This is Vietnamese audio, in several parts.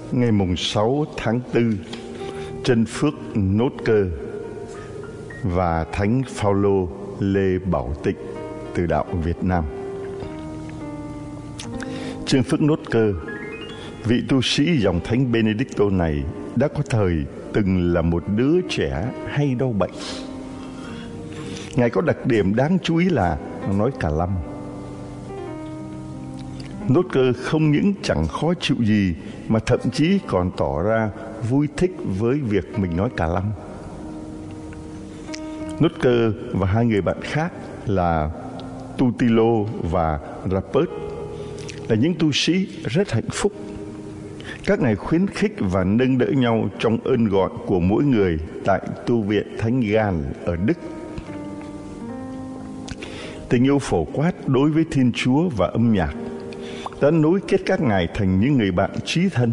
ngày mùng 6 tháng 4, Trân Phước Nốt Cơ và Thánh Phaolô Lê Bảo Tịnh từ đạo Việt Nam. Trân Phước Nốt Cơ, vị tu sĩ dòng Thánh Benedicto này đã có thời từng là một đứa trẻ hay đau bệnh. Ngài có đặc điểm đáng chú ý là nói cả lăm. Nốt Cơ không những chẳng khó chịu gì mà thậm chí còn tỏ ra vui thích với việc mình nói cả lăm. Nốt Cơ và hai người bạn khác là Tutilo và Rapert là những tu sĩ rất hạnh phúc. Các ngài khuyến khích và nâng đỡ nhau trong ơn gọi của mỗi người tại tu viện Thánh Gall ở Đức. Tình yêu phổ quát đối với Thiên Chúa và âm nhạc đã nối kết các ngài thành những người bạn chí thân.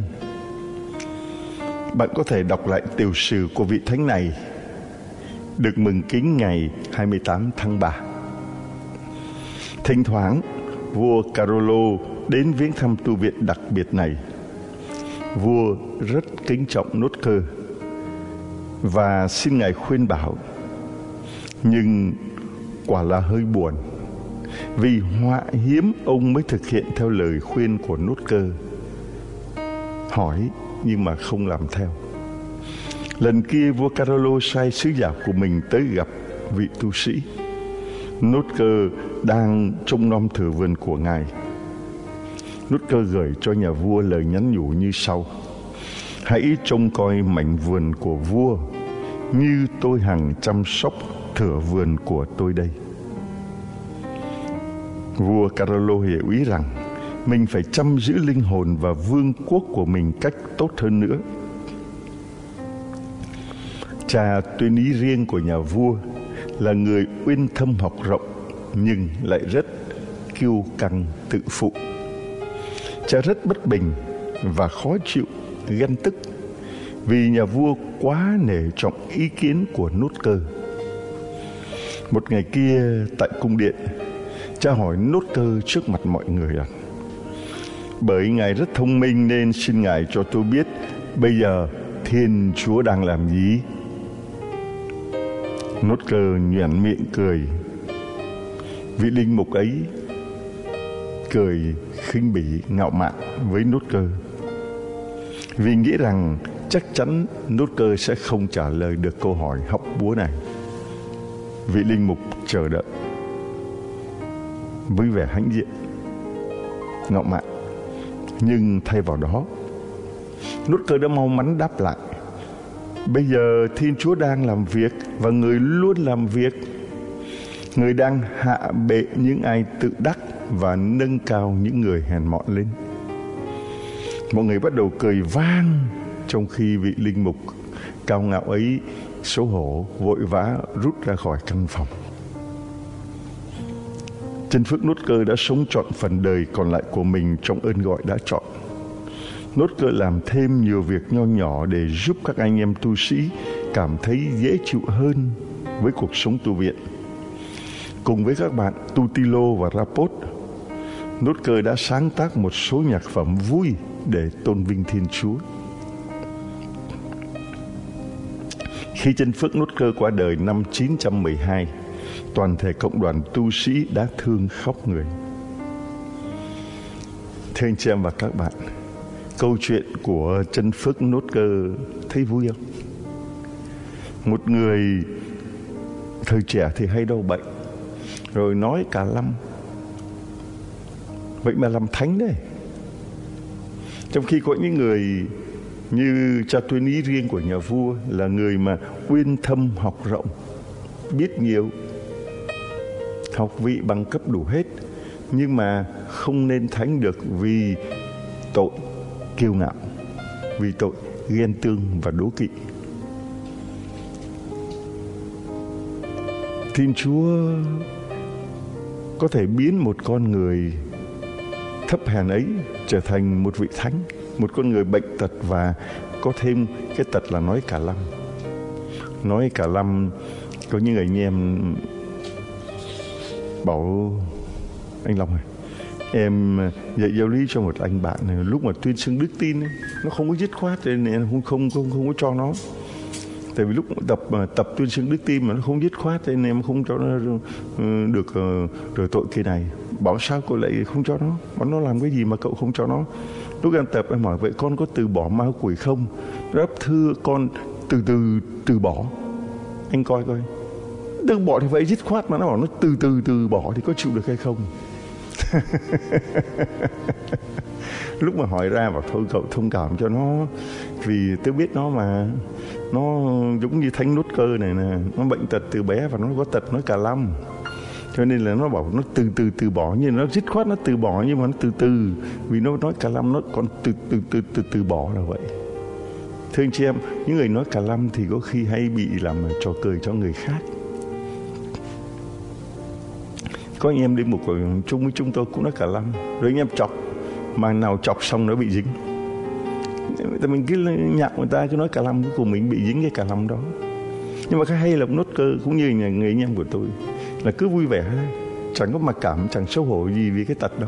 Bạn có thể đọc lại tiểu sử của vị thánh này, được mừng kính ngày 28 tháng 3. Thỉnh thoảng, vua Carolo đến viếng thăm tu viện đặc biệt này. Vua rất kính trọng Nốt Cơ và xin ngài khuyên bảo, nhưng quả là hơi buồn vì họa hiếm ông mới thực hiện theo lời khuyên của Nốt Cơ. Hỏi nhưng mà không làm theo. Lần kia vua Carolo sai sứ giả của mình tới gặp vị tu sĩ. Nốt Cơ đang trông nom thửa vườn của ngài. Nốt Cơ gửi cho nhà vua lời nhắn nhủ như sau: hãy trông coi mảnh vườn của vua như tôi hằng chăm sóc thửa vườn của tôi đây. Vua Carolo hiểu ý rằng mình phải chăm giữ linh hồn và vương quốc của mình cách tốt hơn nữa. Cha tuyên ý riêng của nhà vua là người uyên thâm học rộng nhưng lại rất kiêu căng tự phụ. Cha rất bất bình và khó chịu, ghen tức vì nhà vua quá nể trọng ý kiến của Nốt Cơ. Một ngày kia tại cung điện, cha hỏi Nốt Cơ trước mặt mọi người rằng: bởi ngài rất thông minh nên xin ngài cho tôi biết bây giờ Thiên Chúa đang làm gì? Nốt Cơ nhoẻn miệng cười. Vị linh mục ấy cười khinh bỉ ngạo mạn với Nốt Cơ vì nghĩ rằng chắc chắn Nốt Cơ sẽ không trả lời được câu hỏi hóc búa này. Vị linh mục chờ đợi với vẻ hãnh diện, ngạo mạn, nhưng thay vào đó, Nốt Cơ đã mau mắn đáp lại: bây giờ Thiên Chúa đang làm việc và người luôn làm việc. Người đang hạ bệ những ai tự đắc và nâng cao những người hèn mọn lên. Mọi người bắt đầu cười vang, trong khi vị linh mục cao ngạo ấy xấu hổ vội vã rút ra khỏi căn phòng. Trân Phước Nốt Cơ đã sống trọn phần đời còn lại của mình trong ơn gọi đã chọn. Nốt Cơ làm thêm nhiều việc nho nhỏ để giúp các anh em tu sĩ cảm thấy dễ chịu hơn với cuộc sống tu viện. Cùng với các bạn Tutilo và Rapot, Nốt Cơ đã sáng tác một số nhạc phẩm vui để tôn vinh Thiên Chúa. Khi Trân Phước Nốt Cơ qua đời năm 912, toàn thể cộng đoàn tu sĩ đã thương khóc người. Thưa anh chị em và các bạn, câu chuyện của Trân Phước Nốt Cơ thấy vui không? Một người thời trẻ thì hay đau bệnh, rồi nói cả lăm, vậy mà làm thánh đấy. Trong khi có những người như cha tuyên ý riêng của nhà vua là người mà uyên thâm học rộng, biết nhiều, học vị bằng cấp đủ hết, nhưng mà không nên thánh được vì tội kiêu ngạo, vì tội ghen tương và đố kỵ. Thiên Chúa có thể biến một con người thấp hèn ấy trở thành một vị thánh, một con người bệnh tật và có thêm cái tật là nói cả lăm. Nói cả lăm, có những anh em bảo anh Long này, Em dạy giáo lý cho một anh bạn này, lúc mà tuyên xưng đức tin ấy, nó không có dứt khoát nên em không có cho nó. Tại vì lúc tập tuyên xưng đức tin mà nó không dứt khoát nên em không cho nó được rửa tội kỳ này. Bảo sao cậu lại không cho nó? Bảo nó làm cái gì mà cậu không cho nó? Lúc em tập em hỏi vậy con có từ bỏ ma quỷ không? Đáp thưa con từ bỏ. Anh coi từ bỏ thì phải dứt khoát, mà nó bảo nó từ bỏ thì có chịu được hay không? Lúc mà hỏi ra bảo thôi cậu thông cảm cho nó, vì tôi biết nó mà, nó giống như thánh nốt cơ này nè, nó bệnh tật từ bé và nó có tật nói cả lăm, cho nên là nó bảo nó từ bỏ, nhưng nó dứt khoát nó từ bỏ, nhưng mà nó từ vì nó nói cả lăm, nó còn từ bỏ là vậy. Thưa anh chị em, những người nói cả lăm thì có khi hay bị làm trò cười cho người khác. Có anh em đi một chung với chúng tôi cũng nói cả lăm, rồi anh em chọc, mà nào chọc xong nó bị dính. Tại mình cứ nhạc người ta cứ nói cả lăm, cuối cùng mình bị dính cái cả lăm đó. Nhưng mà cái hay là nốt cơ cũng như người anh em của tôi là cứ vui vẻ, chẳng có mặc cảm, chẳng xấu hổ gì vì cái tật đó,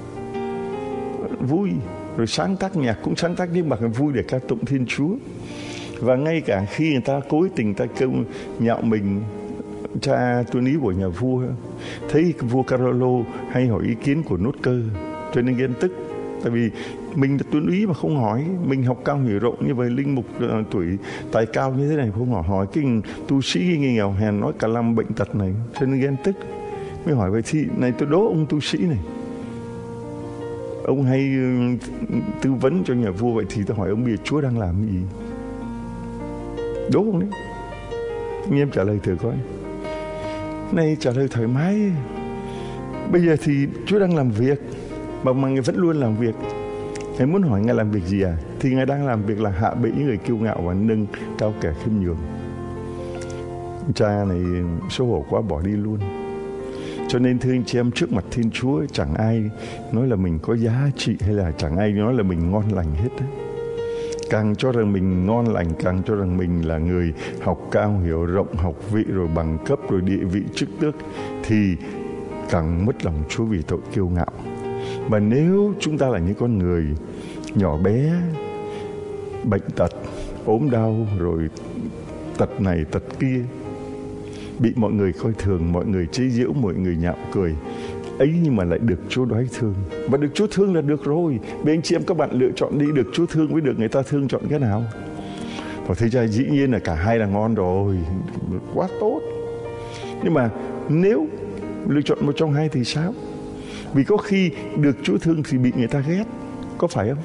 vui. Rồi sáng tác nhạc cũng sáng tác những bài vui để ca tụng Thiên Chúa. Và ngay cả khi người ta cố tình ta kêu nhạo mình, cha tuân ý của nhà vua, thấy vua Carolo hay hỏi ý kiến của nốt cơ, cho nên ghen tức. Tại vì mình là tuân ý mà không hỏi, mình học cao hiểu rộng như vậy, linh mục tuổi tài cao như thế này không hỏi cái tu sĩ cái nghèo hèn nói cả lăm bệnh tật này, cho nên ghen tức. Mới hỏi vậy thì này tôi đố ông tu sĩ này, ông hay tư vấn cho nhà vua, vậy thì tôi hỏi ông biết Chúa đang làm cái gì? Đố ông đấy. Anh em trả lời thử coi. Này trả lời thoải mái. Bây giờ thì Chúa đang làm việc, mà Ngài vẫn luôn làm việc. Ngài muốn hỏi Ngài làm việc gì à? Thì Ngài đang làm việc là hạ bệ những người kiêu ngạo và nâng cao kẻ khiêm nhường. Cha này xấu hổ quá bỏ đi luôn. Cho nên thưa anh chị em, trước mặt Thiên Chúa chẳng ai nói là mình có giá trị, hay là chẳng ai nói là mình ngon lành hết đấy. Càng cho rằng mình ngon lành, càng cho rằng mình là người học cao hiểu rộng, học vị rồi bằng cấp rồi địa vị chức tước, thì càng mất lòng Chúa vì tội kiêu ngạo. Mà nếu chúng ta là những con người nhỏ bé, bệnh tật, ốm đau, rồi tật này tật kia, bị mọi người coi thường, mọi người chế giễu, mọi người nhạo cười ấy, nhưng mà lại được Chúa đoái thương. Và được Chúa thương là được rồi. Bên anh chị em các bạn lựa chọn đi, được Chúa thương với được người ta thương, chọn cái nào? Và thế ra dĩ nhiên là cả hai là ngon rồi, quá tốt. Nhưng mà nếu lựa chọn một trong hai thì sao? Vì có khi được Chúa thương thì bị người ta ghét, có phải không?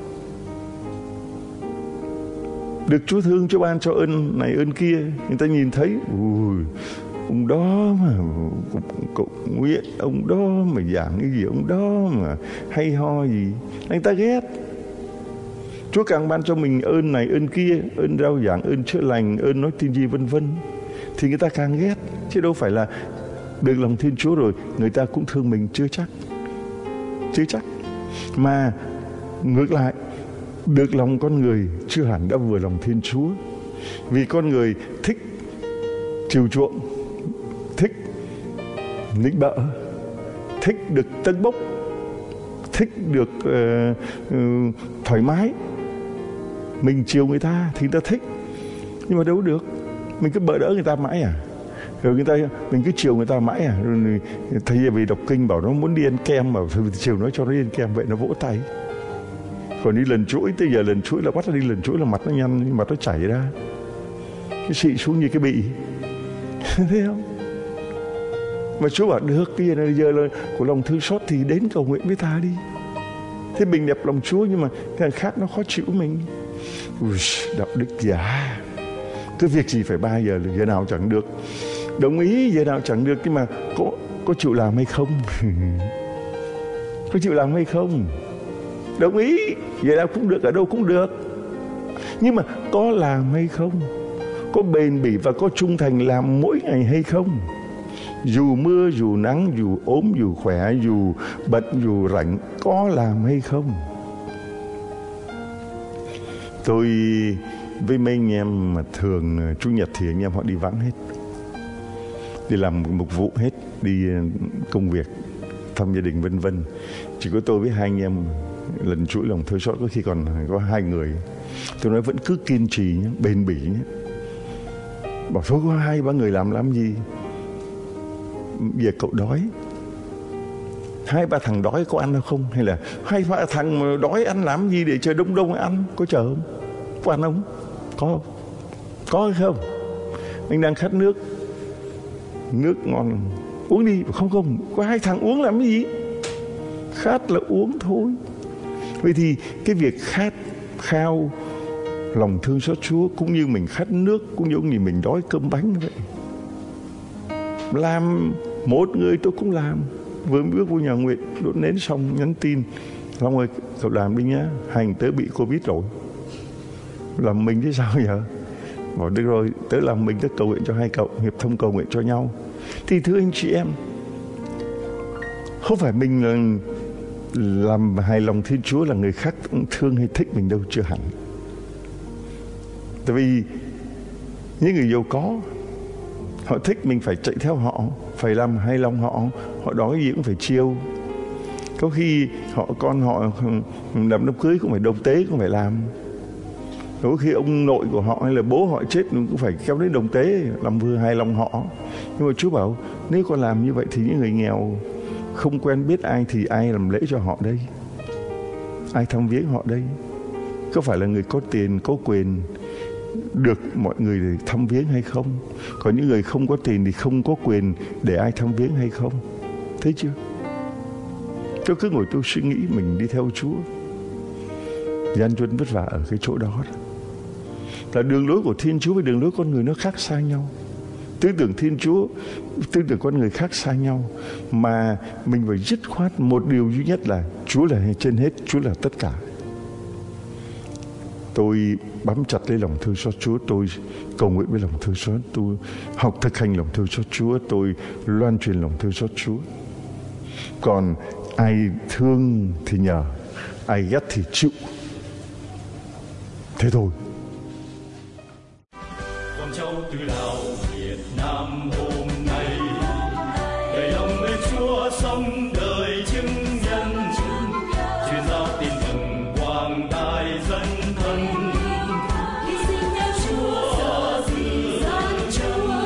Được Chúa thương, Chúa ban cho ơn này ơn kia, người ta nhìn thấy ông đó mà cậu Nguyễn, ông đó mà giảng cái gì, ông đó mà hay ho gì, người ta ghét. Chúa càng ban cho mình ơn này ơn kia, ơn rao giảng, ơn chữa lành, ơn nói tin gì vân vân, thì người ta càng ghét. Chứ đâu phải là được lòng Thiên Chúa rồi người ta cũng thương mình, chưa chắc. Mà ngược lại, được lòng con người chưa hẳn đã vừa lòng Thiên Chúa. Vì con người thích chiều chuộng, thích nịnh bợ, thích được tâng bốc, thích được thoải mái. Mình chiều người ta thì người ta thích, nhưng mà đâu được. Mình cứ bỡ đỡ người ta mãi à? Rồi mình cứ chiều người ta mãi à? Rồi thầy vì đọc kinh bảo nó muốn đi ăn kem, mà chiều nó cho nó đi ăn kem, vậy nó vỗ tay. Còn đi lần chuỗi, tới giờ lần chuỗi là bắt nó đi lần chuỗi là mặt nó nhăn, mặt nó chảy ra, cái xị xuống như cái bị. Thấy không? Mà Chúa bảo được, cái này giờ là của lòng thương xót thì đến cầu nguyện với ta đi. Thế mình đẹp lòng Chúa, nhưng mà cái khác nó khó chịu mình. Đạo đức giả, cứ việc gì phải 3 giờ, giờ nào chẳng được. Đồng ý giờ nào chẳng được, nhưng mà có chịu làm hay không? Có chịu làm hay không? Đồng ý giờ nào cũng được, ở đâu cũng được, nhưng mà có làm hay không? Có bền bỉ và có trung thành làm mỗi ngày hay không? Dù mưa, dù nắng, dù ốm, dù khỏe, dù bận, dù rảnh, có làm hay không? Tôi với mấy anh em mà thường Chủ nhật thì anh em họ đi vắng hết, đi làm mục vụ hết, đi công việc. thăm gia đình vân vân. Chỉ có tôi với hai anh em lần chuỗi lòng thương xót, có khi còn có 2 người. Tôi nói vẫn cứ kiên trì nhé, bền bỉ nhé. Bảo thôi có 2-3 người làm gì? Giờ cậu đói, 2-3 thằng đói có ăn không? Hay là 2-3 thằng mà đói ăn làm gì để chờ đông ăn? Có chờ không? Có ăn không? Có hay không? Anh đang khát nước ngon, uống đi. Không, có 2 thằng uống làm cái gì? Khát là uống thôi. Vậy thì cái việc khát khao lòng thương xót Chúa cũng như mình khát nước, cũng giống như mình đói cơm bánh vậy. Làm một người tôi cũng làm. Vừa bước vô nhà nguyện đốt nến xong nhắn tin: Long ơi, cậu làm đi nhá, hành tớ bị Covid rồi. Làm mình chứ sao giờ? Bảo được rồi, tớ làm mình, tớ cầu nguyện cho hai cậu, hiệp thông cầu nguyện cho nhau. Thì thưa anh chị em, không phải mình là làm hài lòng Thiên Chúa là người khác thương hay thích mình đâu, chưa hẳn. Tại vì những người giàu có, họ thích mình phải chạy theo họ, phải làm hài lòng họ, họ đói gì cũng phải chiêu. Có khi con họ làm đám cưới cũng phải đồng tế, cũng phải làm. Có khi ông nội của họ hay là bố họ chết cũng phải kéo đến đồng tế làm vừa hài lòng họ. Nhưng mà Chúa bảo nếu con làm như vậy thì những người nghèo không quen biết ai thì ai làm lễ cho họ đây? Ai thăm viếng họ đây? Có phải là người có tiền, có quyền được mọi người để thăm viếng hay không? Còn những người không có tiền thì không có quyền để ai thăm viếng hay không? Thấy chưa? Tôi cứ ngồi tôi suy nghĩ mình đi theo Chúa. Gian truân vất vả ở cái chỗ đó là đường lối của Thiên Chúa với đường lối con người nó khác xa nhau. Tư tưởng Thiên Chúa, tư tưởng con người khác xa nhau. Mà mình phải dứt khoát một điều duy nhất là Chúa là trên hết, Chúa là tất cả. Tôi bám chặt lấy lòng thương xót Chúa, tôi cầu nguyện với lòng thương xót, tôi học thực hành lòng thương xót Chúa, tôi loan truyền lòng thương xót Chúa. Còn ai thương thì nhờ, ai ghét thì chịu. Thế thôi. Con cháu tự hào Việt Nam hôm nay, đầy lòng mến Chúa sống đời chứng nhân, truyền giao tin mừng quang đại dân thân. Hy sinh theo Chúa, vì dân Chúa.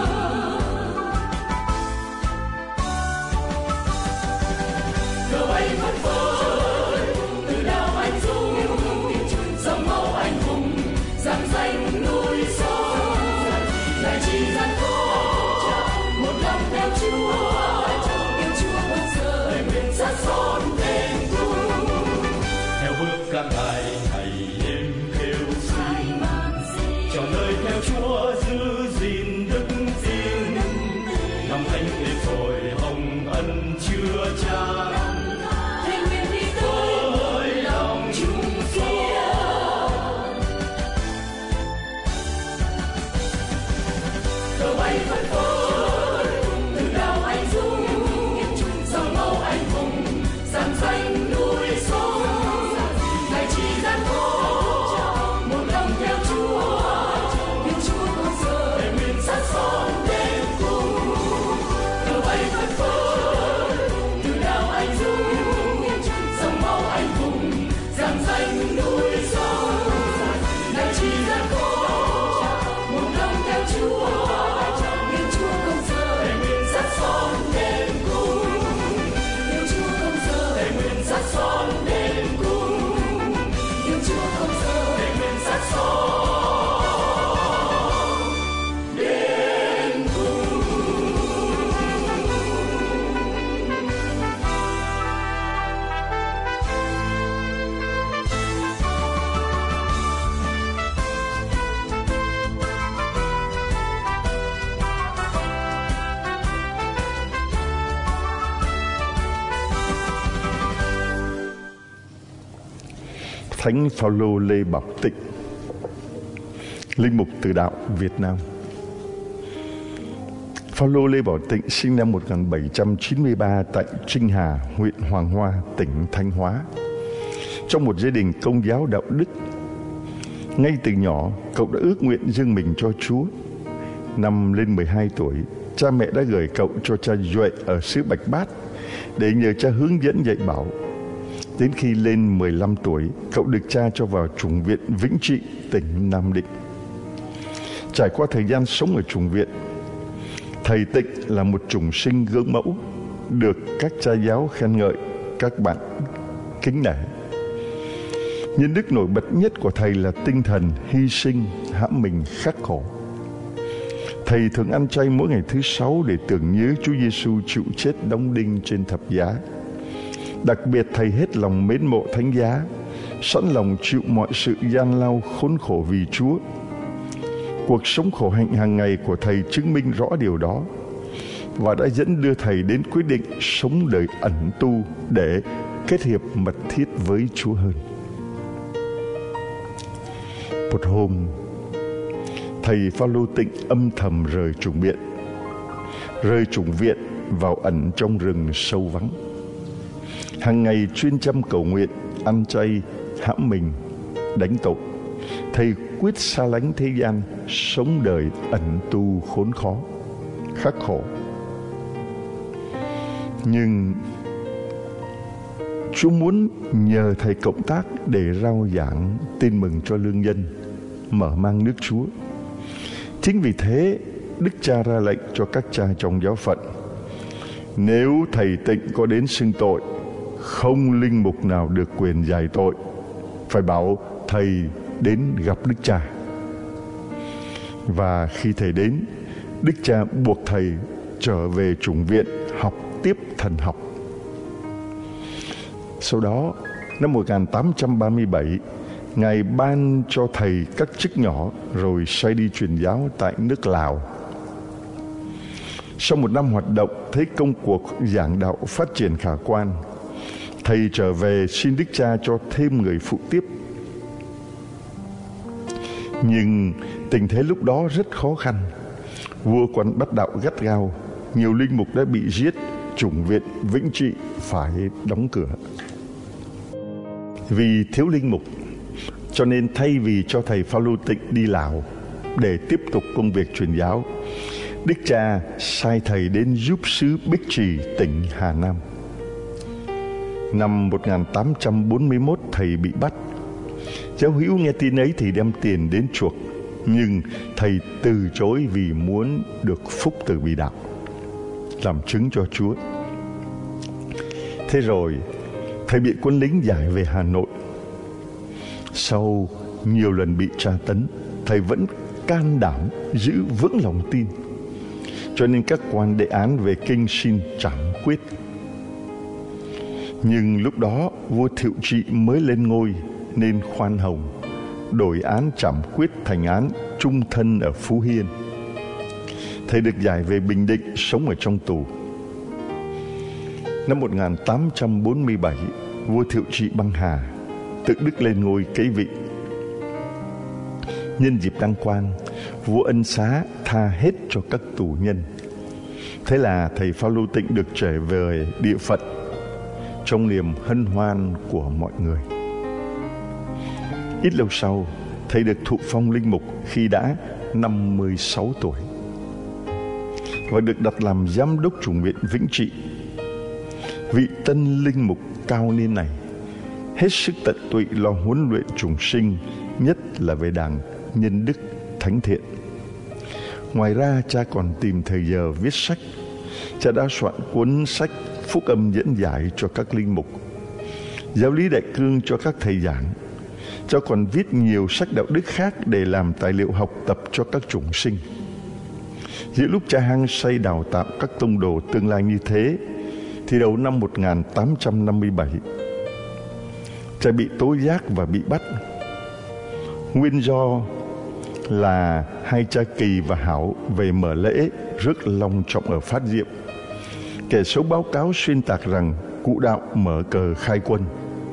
Cờ bay phất phới, từ đảo anh dũng, dòng máu anh hùng, rạng danh núi sông. Ngài chỉ gian khổ, một lòng theo Chúa, yêu Chúa không rời, nguyện sát son đền cung. Theo bước các ngài ngày đêm kêu xin, chọn đời theo Chúa giữ gìn đức tin. Năm thánh liệt rồi hồng ân chưa chan. Thánh Phaolô Lê Bảo Tịnh, linh mục Từ Đạo Việt Nam. Phaolô Lê Bảo Tịnh sinh năm 1793 tại Trinh Hà, huyện Hoàng Hoa, tỉnh Thanh Hóa, trong một gia đình Công giáo đạo đức. Ngay từ nhỏ, cậu đã ước nguyện dâng mình cho Chúa. Năm lên 12 tuổi, cha mẹ đã gửi cậu cho cha Duệ ở xứ Bạch Bát để nhờ cha hướng dẫn dạy bảo. Đến khi lên 15 tuổi, cậu được cha cho vào chủng viện Vĩnh Trị, tỉnh Nam Định. Trải qua thời gian sống ở chủng viện, thầy Tịnh là một chủng sinh gương mẫu, được các cha giáo khen ngợi, các bạn kính nể. Nhân đức nổi bật nhất của thầy là tinh thần hy sinh, hãm mình khắc khổ. Thầy thường ăn chay mỗi ngày thứ 6 để tưởng nhớ Chúa Giêsu chịu chết đóng đinh trên thập giá. Đặc biệt thầy hết lòng mến mộ thánh giá, sẵn lòng chịu mọi sự gian lao khốn khổ vì Chúa. Cuộc sống khổ hạnh hàng ngày của thầy chứng minh rõ điều đó và đã dẫn đưa thầy đến quyết định sống đời ẩn tu để kết hiệp mật thiết với Chúa hơn. Một hôm, thầy Phaolô Tịnh âm thầm rời chủng viện vào ẩn trong rừng sâu vắng. Hàng ngày chuyên chăm cầu nguyện, ăn chay, hãm mình, đánh tội. Thầy quyết xa lánh thế gian, sống đời ẩn tu khốn khó, khắc khổ. Nhưng Chúa muốn nhờ thầy cộng tác để rao giảng tin mừng cho lương dân, mở mang nước Chúa. Chính vì thế, Đức Cha ra lệnh cho các cha trong giáo phận: nếu thầy Tịnh có đến xưng tội, không linh mục nào được quyền giải tội, phải bảo thầy đến gặp Đức Cha. Và khi thầy đến, Đức Cha buộc thầy trở về chủng viện học tiếp thần học. Sau đó, năm 1837, Ngài ban cho thầy các chức nhỏ rồi sai đi truyền giáo tại nước Lào. Sau một năm hoạt động, thấy công cuộc giảng đạo phát triển khả quan, thầy trở về xin Đức Cha cho thêm người phụ tiếp. Nhưng tình thế lúc đó rất khó khăn. Vua Quan bắt đạo gắt gao, nhiều linh mục đã bị giết, chủng viện Vĩnh Trị phải đóng cửa. Vì thiếu linh mục, cho nên thay vì cho thầy Phaolô Tịnh đi Lào để tiếp tục công việc truyền giáo, Đức Cha sai thầy đến giúp xứ Bích Trì, tỉnh Hà Nam. Năm 1841 thầy bị bắt. Giáo hữu nghe tin ấy thì đem tiền đến chuộc, nhưng thầy từ chối vì muốn được phúc từ bị đạo, làm chứng cho Chúa. Thế rồi thầy bị quân lính giải về Hà Nội. Sau nhiều lần bị tra tấn, thầy vẫn can đảm giữ vững lòng tin, cho nên các quan đệ án về kinh xin trảm quyết. Nhưng lúc đó vua Thiệu Trị mới lên ngôi nên khoan hồng, đổi án trảm quyết thành án chung thân ở Phú Hiên. Thầy được giải về Bình Định, sống ở trong tù. Năm 1847, vua Thiệu Trị băng hà, tự Đức lên ngôi kế vị. Nhân dịp đăng quang, vua ân xá tha hết cho các tù nhân. Thế là thầy Phaolô Tịnh được trở về địa phận trong niềm hân hoan của mọi người. Ít lâu sau, thầy được thụ phong linh mục khi đã 56 tuổi và được đặt làm giám đốc chủng viện Vĩnh Trị. Vị tân linh mục cao niên này hết sức tận tụy lo huấn luyện chủng sinh, nhất là về đảng nhân đức thánh thiện. Ngoài ra, cha còn tìm thời giờ viết sách. Cha đã soạn cuốn sách Phúc âm dẫn giải cho các linh mục, Giáo lý đại cương cho các thầy giảng. Cha còn viết nhiều sách đạo đức khác để làm tài liệu học tập cho các chủng sinh. Giữa lúc cha hăng say đào tạo các tông đồ tương lai như thế, thì đầu năm 1857, cha bị tố giác và bị bắt. Nguyên do là hai cha Kỳ và Hảo về mở lễ rất long trọng ở Phát Diệm. Kẻ xấu báo cáo xuyên tạc rằng cụ đạo mở cờ khai quân.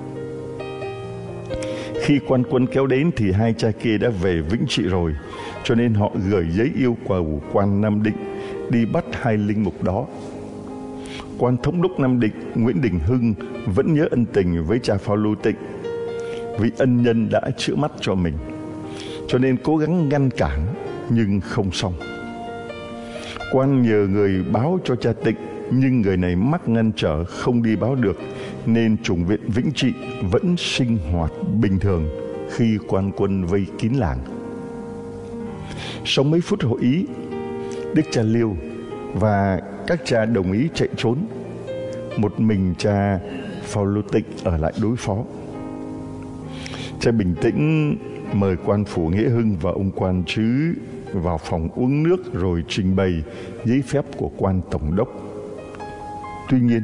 Khi quan quân kéo đến thì hai cha kia đã về Vĩnh Trị rồi, cho nên họ gửi giấy yêu cầu quan Nam Định đi bắt hai linh mục đó. Quan thống đốc Nam Định Nguyễn Đình Hưng vẫn nhớ ân tình với cha Phaolô Tịnh, vì ân nhân đã chữa mắt cho mình, cho nên cố gắng ngăn cản nhưng không xong. Quan nhờ người báo cho cha Tịnh nhưng người này mắc ngăn trở không đi báo được, nên chủng viện Vĩnh Trị vẫn sinh hoạt bình thường khi quan quân vây kín làng. Sau mấy phút hội ý, đức cha Liêu và các cha đồng ý chạy trốn. Một mình cha Phaolô Tịnh ở lại đối phó. Cha bình tĩnh mời quan phủ Nghĩa Hưng và ông quan trứ vào phòng uống nước rồi trình bày giấy phép của quan tổng đốc. Tuy nhiên,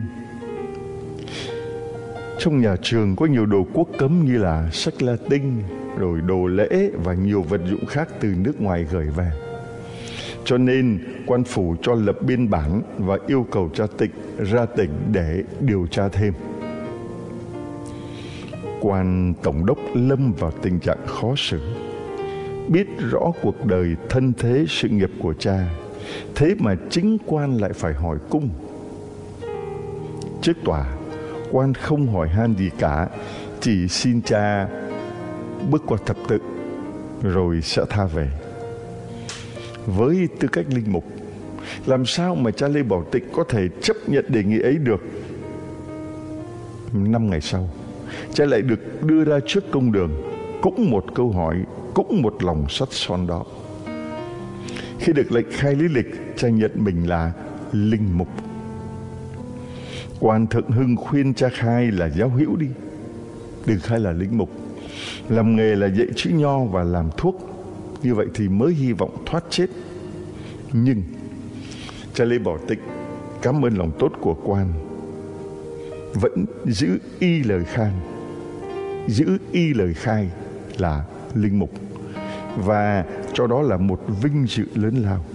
trong nhà trường có nhiều đồ quốc cấm như là sách Latin, rồi đồ lễ và nhiều vật dụng khác từ nước ngoài gửi về. Cho nên quan phủ cho lập biên bản và yêu cầu cha Tịnh ra tỉnh để điều tra thêm. Quan tổng đốc lâm vào tình trạng khó xử, biết rõ cuộc đời thân thế sự nghiệp của cha, thế mà chính quan lại phải hỏi cung. Trước tòa, quan không hỏi han gì cả, chỉ xin cha bước qua thập tự rồi sẽ tha về. Với tư cách linh mục, làm sao mà cha Lê Bảo Tịnh có thể chấp nhận đề nghị ấy được? 5 ngày sau, cha lại được đưa ra trước công đường, cũng một câu hỏi, cũng một lòng sắt son đó. Khi được lệnh khai lý lịch, cha nhận mình là linh mục. Quan Thượng Hưng khuyên cha khai là giáo hữu đi, đừng khai là linh mục. Làm nghề là dạy chữ nho và làm thuốc, như vậy thì mới hy vọng thoát chết. Nhưng cha Lê Bảo Tịnh cảm ơn lòng tốt của quan, vẫn giữ y lời khai là linh mục, và cho đó là một vinh dự lớn lao.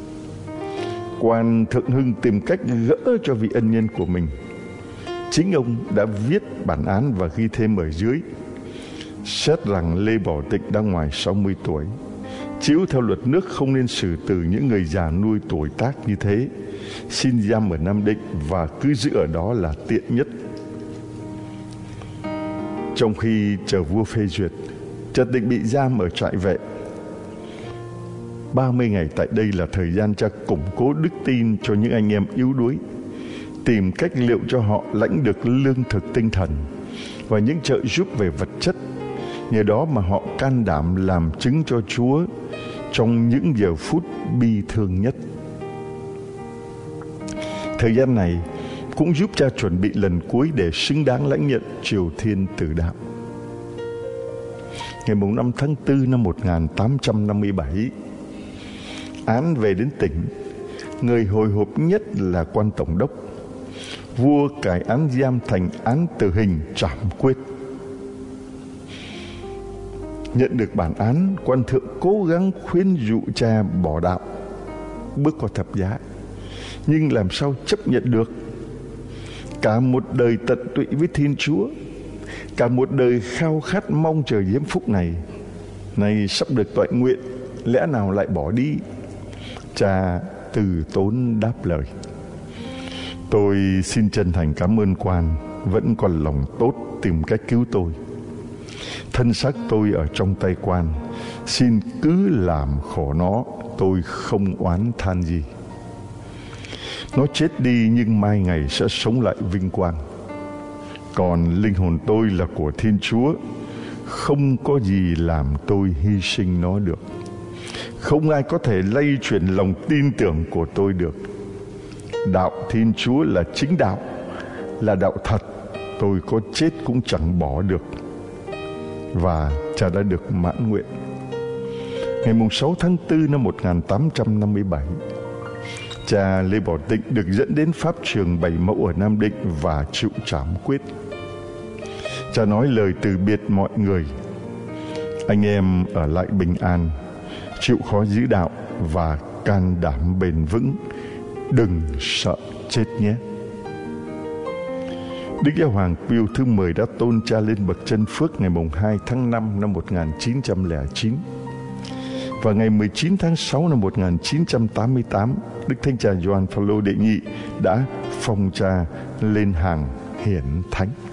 Quan Thượng Hưng tìm cách gỡ cho vị ân nhân của mình. Chính ông đã viết bản án và ghi thêm ở dưới: xét rằng Lê Bảo Tịnh đã ngoài 60 tuổi, chiếu theo luật nước không nên xử tử những người già nuôi tuổi tác như thế, xin giam ở Nam Định và cứ giữ ở đó là tiện nhất. Trong khi chờ vua phê duyệt, cha Tịnh bị giam ở trại vệ. 30 ngày tại đây là thời gian cha củng cố đức tin cho những anh em yếu đuối, tìm cách liệu cho họ lãnh được lương thực tinh thần và những trợ giúp về vật chất. Nhờ đó mà họ can đảm làm chứng cho Chúa trong những giờ phút bi thương nhất. Thời gian này cũng giúp cha chuẩn bị lần cuối để xứng đáng lãnh nhận triều thiên tử đạo. Ngày 5 tháng 4 năm 1857, án về đến tỉnh. Người hồi hộp nhất là quan tổng đốc. Vua cải án giam thành án tử hình trảm quyết. Nhận được bản án, quan thượng cố gắng khuyên dụ cha bỏ đạo, bước qua thập giá, nhưng làm sao chấp nhận được? Cả một đời tận tụy với Thiên Chúa, cả một đời khao khát mong chờ diễm phúc này, nay sắp được toại nguyện, lẽ nào lại bỏ đi? Cha từ tốn đáp lời: tôi xin chân thành cảm ơn quan vẫn còn lòng tốt tìm cách cứu tôi. Thân xác tôi ở trong tay quan, xin cứ làm khổ nó, tôi không oán than gì. Nó chết đi nhưng mai ngày sẽ sống lại vinh quang. Còn linh hồn tôi là của Thiên Chúa, không có gì làm tôi hy sinh nó được. Không ai có thể lay chuyển lòng tin tưởng của tôi được. Đạo Thiên Chúa là chính đạo, là đạo thật, tôi có chết cũng chẳng bỏ được. Và cha đã được mãn nguyện. Ngày 6 tháng 4 năm 1857, cha Lê Bảo Tịnh được dẫn đến pháp trường Bảy Mẫu ở Nam Định và chịu trảm quyết. Cha nói lời từ biệt mọi người: anh em ở lại bình an, chịu khó giữ đạo và can đảm bền vững, đừng sợ chết nhé. Đức Giáo hoàng Pio thứ 10 đã tôn cha lên bậc chân phước ngày 2 tháng 5 năm 1909. Và ngày 19 tháng 6 năm 1988, Đức Thánh Cha Gioan Phaolô đệ nhị đã phong cha lên hàng hiển thánh.